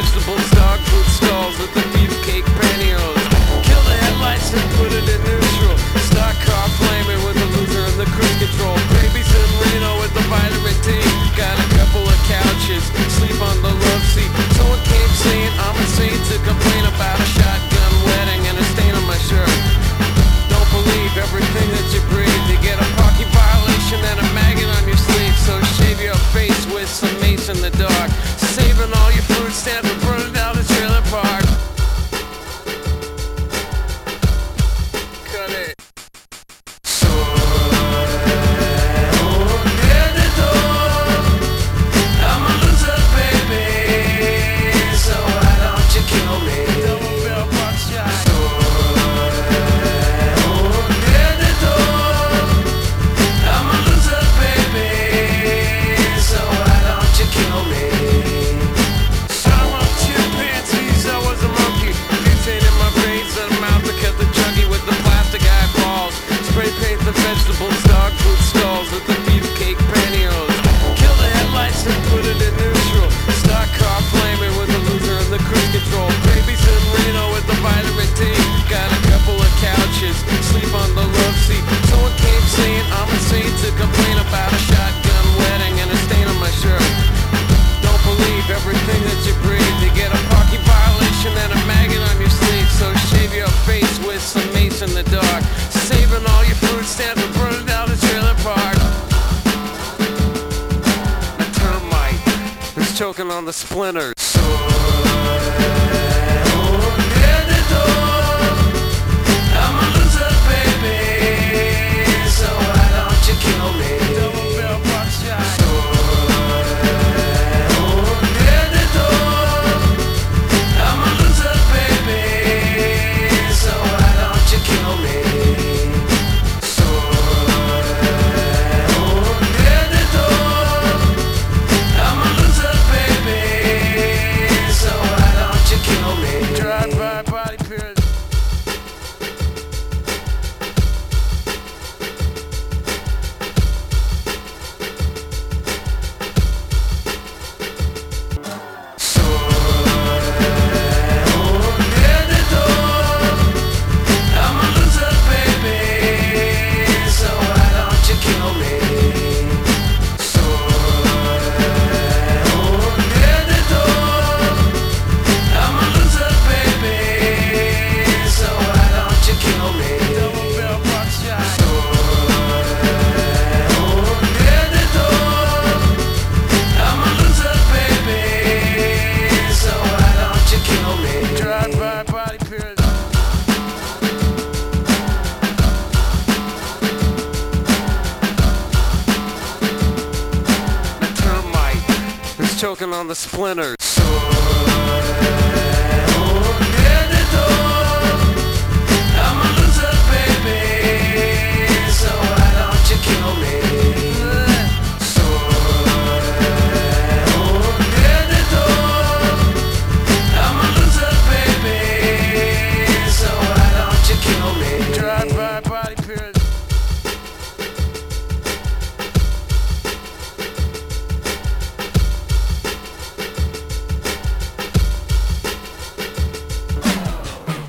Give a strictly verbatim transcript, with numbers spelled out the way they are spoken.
vegetables, dog food stalls with the beefcake pantyhose. Kill the headlights and put it in neutral. Stock car flaming with the loser and the cruise control. Babies in Reno with the vitamin D. Got a couple of couches, sleep on the love seat. Someone came saying I'm insane to complain about a shotgun wedding and a stain on my shirt. Don't believe everything that you breathe. You get a parking violation and a maggot on your sleeve. So shave your face with some mace in the dark. Saving all your food stamps and burning down the trailer park. Cut it. Vegetables, dog food stalls with the beefcake pantyhose. Kill the headlights and put it in neutral. Stock car flaming with the loser and the cruise control. Babies in Reno with the vitamin D. Got a couple of couches, sleep on the love seat. Someone came saying I'm insane to complain about a shotgun wedding and a stain on my shirt. Don't believe everything that you breathe. You get a parking violation and a maggot on your sleeve. So shave your face with some mace in the dark. Saving all your food stamps and burning down the trailer park. A termite is choking on the splinters. Choking on the splinters.